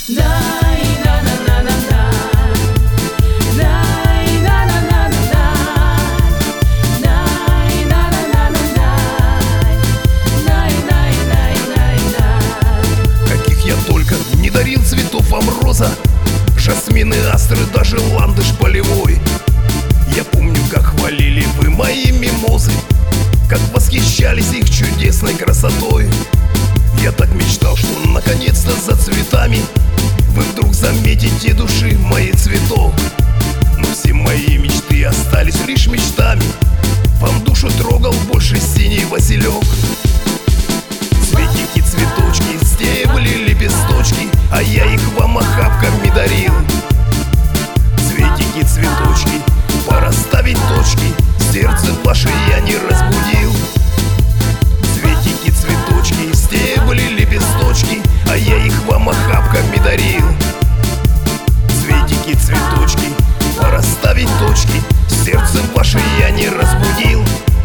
Каких я только не дарил цветов вам роза, жасмины, астры, даже ландыш полевой. Я помню, как хвалили вы мои мимозы, как восхищались их чудесной красотой. Я так мечтал, что наконец-то за цветами вы вдруг заметите души мои цветок. Но все мои мечты остались лишь мечтами, вам душу трогал больше синий василек. Цветики, цветочки, стебли, лепесточки, а я их вам охапками дарил. Цветики, цветочки, пора ставить точки, сердце ваше я не разбудил. Цветики, цветочки, стебли, лепесточки, а я их вам охапками дарил. Цветики, цветочки, пора ставить точки, сердце ваше я не разбудил.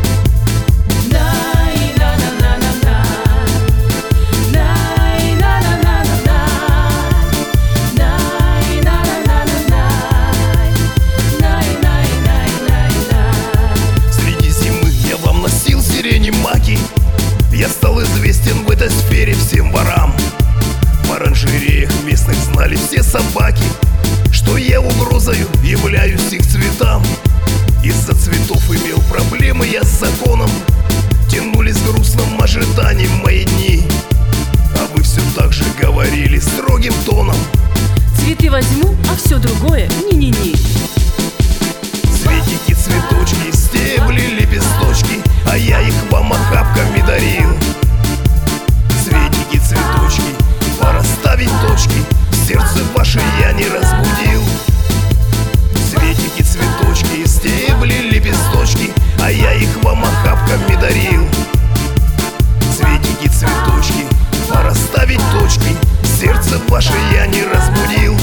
Я стал известен в этой сфере всем ворам. В оранжереях местных знали все собаки, что я угрозою являюсь их цветам. Из-за цветов имел проблемы я с законом, тянулись в грустном ожидании мои дни. А вы все так же говорили строгим тоном: цветы возьму, а все другое ни-ни-ни. Цветики, цветочки, стебли, лепесточки, а я их вам охапками дарил. Цветики, цветочки, пора ставить точки, сердце ваше я не разбудил. Цветики, цветочки, стебли, лепесточки, а я их вам охапками дарил. Цветики, цветочки, пора ставить точки, сердце ваше я не разбудил.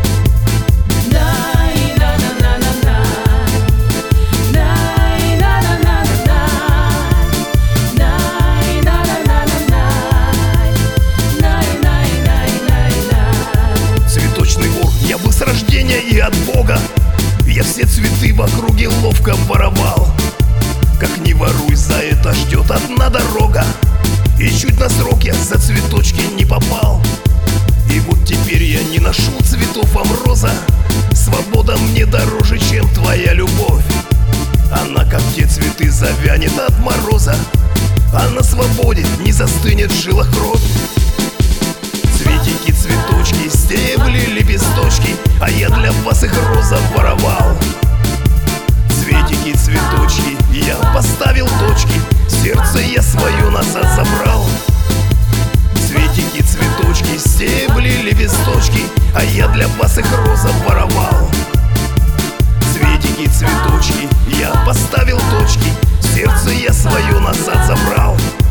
Я был с рождения и от Бога, я все цветы в округе ловко воровал. Как не воруй, за это ждет одна дорога, и чуть на срок я за цветочки не попал. И вот теперь я не ношу цветов вам роза, свобода мне дороже, чем твоя любовь. Она, как те цветы, завянет от мороза, а на свободе не застынет в жилах кровь. Цветики, цветочки, стебли, лепесточки, а я для вас их роза воровал. Цветики, цветочки, я поставил точки, сердце я свое назад забрал. Цветики, цветочки, стебли, лепесточки, а я для вас их роза воровал. Цветики, цветочки, я поставил точки, сердце я свое назад забрал.